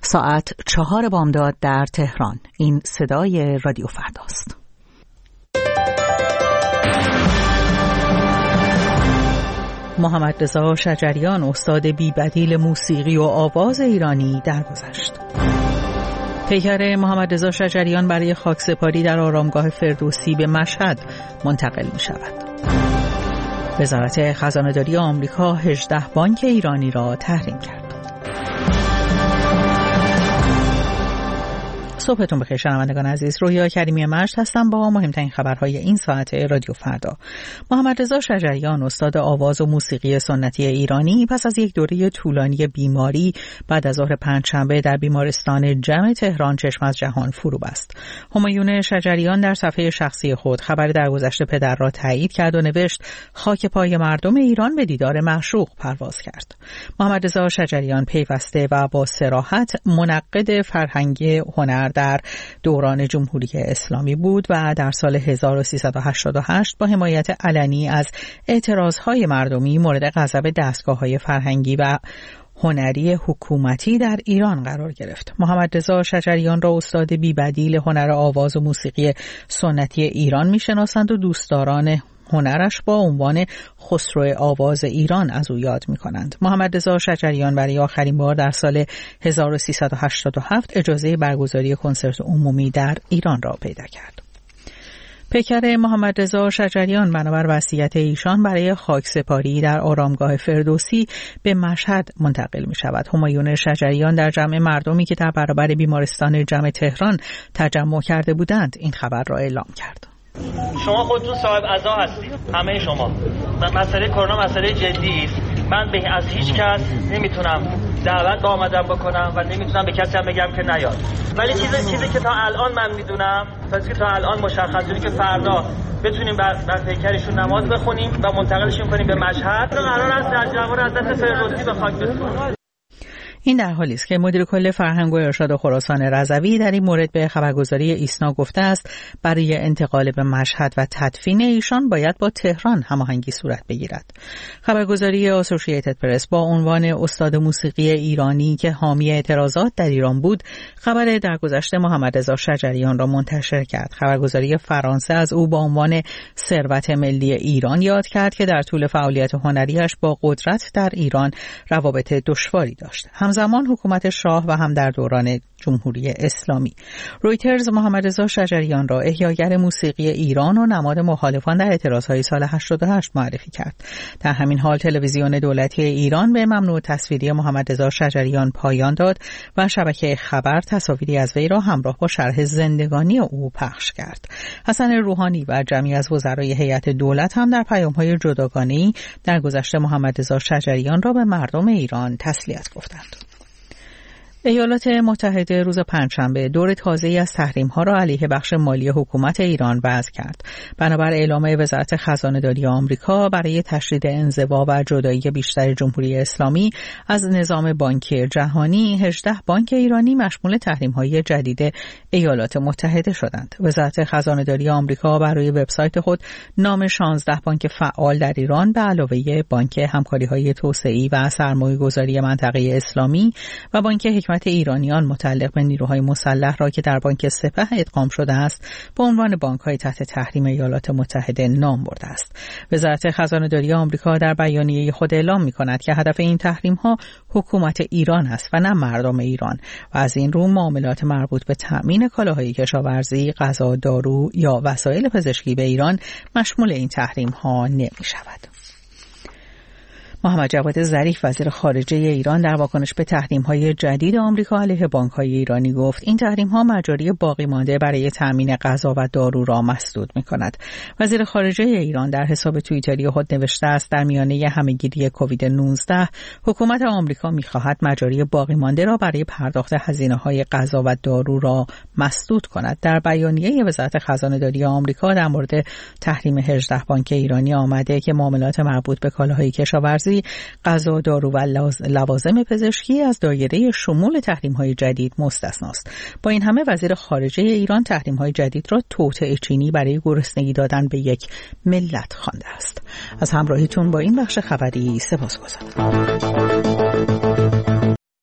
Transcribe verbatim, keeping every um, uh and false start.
ساعت چهار بامداد در تهران. این صدای رادیو فرداست. محمد رضا شجریان استاد بی‌بدیل موسیقی و آواز ایرانی درگذشت. پیکر محمد رضا شجریان برای خاکسپاری در آرامگاه فردوسی به مشهد منتقل می شود. وزارت خزانه‌داری آمریکا هجده بانک ایرانی را تحریم کرد. صبحتون بخیر شنوندگان عزیز، رویا کریمی مجد هستم با مهمترین خبرهای این ساعت رادیو فردا. محمد رضا شجریان استاد آواز و موسیقی سنتی ایرانی پس از یک دوره طولانی بیماری بعد از ظهر پنجشنبه در بیمارستان جم تهران چشم از جهان فرو بست. همایون شجریان در صفحه شخصی خود خبر درگذشت پدر را تایید کرد و نوشت خاک پای مردم ایران به دیدار معشوق پرواز کرد. محمد رضا شجریان پیوسته و با صراحت منقد فرهنگ هنر در دوران جمهوری اسلامی بود و در سال هزار و سیصد و هشتاد و هشت با حمایت علنی از اعتراضهای مردمی مورد غضب دستگاه‌های فرهنگی و هنری حکومتی در ایران قرار گرفت. محمد رضا شجریان را استاد بی‌بدیل هنر آواز و موسیقی سنتی ایران می‌شناسند و دوستداران هنرش با عنوان خسرو آواز ایران از او یاد می کنند. محمد رضا شجریان برای آخرین بار در سال هزار و سیصد و هشتاد و هفت اجازه برگزاری کنسرت عمومی در ایران را پیدا کرد. پیکر محمد رضا شجریان بنابر وصیت ایشان برای خاکسپاری در آرامگاه فردوسی به مشهد منتقل می شود. همایون شجریان در جمع مردمی که در برابر بیمارستان جم تهران تجمع کرده بودند این خبر را اعلام کرد. شما خودتون صاحب عزا هستید، همه شما. مسئله کرونا مسئله جدی است. من به از هیچ کس نمیتونم دعوت با آمدن بکنم و نمیتونم به کسی هم بگم که نیاد. ولی چیزی چیزی که تا الان من میدونم، چیزی که تا الان مشخصه که فردا بتونیم بر, بر پیکرشون نماز بخونیم و منتقلشون کنیم به مشهد. قرار است در جوار از دست فردوسی به خاک بسپاریم. این در حالی است که مدیر کل فرهنگ و ارشاد خراسان رضوی در این مورد به خبرگزاری ایسنا گفته است برای انتقال به مشهد و تدفین ایشان باید با تهران هماهنگی صورت بگیرد. خبرگزاری اسوسییتد پرس با عنوان استاد موسیقی ایرانی که حامی اعتراضات در ایران بود خبر درگذشت محمد رضا شجریان را منتشر کرد. خبرگزاری فرانسه از او با عنوان ثروت ملی ایران یاد کرد که در طول فعالیت هنریش با قدرت در ایران روابط دشواری داشت. همزمان حکومت شاه و هم در دوران جمهوری اسلامی. رویترز محمد رضا شجریان را احیاگر موسیقی ایران و نماد مخالفان در اعتراضهای سال هشتاد و هشت معرفی کرد. در همین حال تلویزیون دولتی ایران به ممنوع تصویری محمد رضا شجریان پایان داد و شبکه خبر تصاویری از وی را همراه با شرح زندگانی او پخش کرد. حسن روحانی و جمعی از وزرای هیئت دولت هم در پیام‌های جداگانه‌ای درگذشت محمد رضا شجریان را به مردم ایران تسلیت گفتند. ایالات متحده روز پنجشنبه دور تازه‌ای از تحریم‌ها را علیه بخش مالی حکومت ایران وضع کرد. بنابر اعلام وزارت خزانه‌داری آمریکا برای تشدید انزوا و جدایی بیشتر جمهوری اسلامی از نظام بانکی جهانی، هجده بانک ایرانی مشمول تحریم‌های جدید ایالات متحده شدند. وزارت خزانه‌داری آمریکا برای وبسایت خود نام شانزده بانک فعال در ایران به علاوه بانک همکاری‌های توسعه‌ای و سرمایه‌گذاری منطقه اسلامی و بانک حکمت ایرانیان متعلق به نیروهای مسلح را که در بانک سپه ادغام شده است به عنوان بانک‌های تحت تحریم ایالات متحده نام برده است. وزارت خزانه‌داری آمریکا در بیانیه خود اعلام می‌کند که هدف این تحریم‌ها حکومت ایران است و نه مردم ایران و از این رو معاملات مربوط به تأمین کالاهای کشاورزی، غذا، دارو یا وسایل پزشکی به ایران مشمول این تحریم‌ها نمی‌شود. محمد جواد ظریف وزیر خارجه ایران در واکنش به تحریم‌های جدید آمریکا علیه بانک‌های ایرانی گفت این تحریم‌ها مجاری باقی مانده برای تأمین غذا و دارو را مسدود می‌کند. وزیر خارجه ایران در حساب توییتری خود نوشته است در میانه همه‌گیری کووید نوزده حکومت آمریکا می‌خواهد مجاری باقی مانده را برای پرداخت هزینه‌های غذا و دارو را مسدود کند. در بیانیه وزارت خزانه‌داری آمریکا در مورد تحریم هجده بانک ایرانی آمده که معاملات مربوط به کالاهای کشاورزی، غذا، دارو و لوازم پزشکی از دایره شمول تحریم‌های جدید مستثناست. با این همه وزیر خارجه ایران تحریم‌های جدید را توطئه چینی برای گرسنگی دادن به یک ملت خوانده است. از همراهیتون با این بخش خبری سپاسگزارم.